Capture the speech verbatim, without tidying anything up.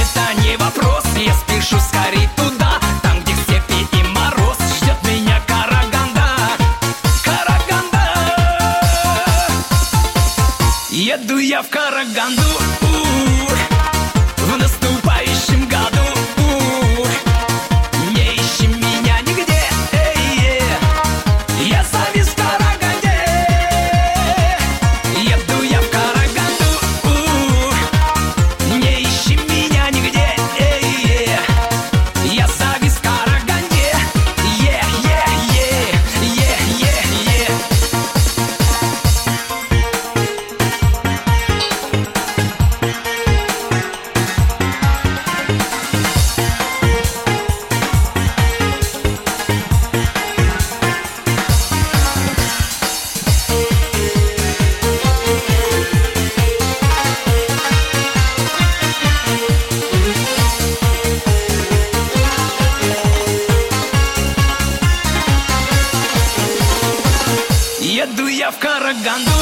это не вопрос. Я спешу скорей туда, там, где степи и мороз. Ждет меня Караганда, Караганда. Еду я в Караганду в наступающем году. Не ищи меня нигде, эй, я завис в Караганде. Еду я в Караганду, не ищи меня нигде, эй, я завис в Караганде. Е, е, е, е, е, е. Еду я в Караганду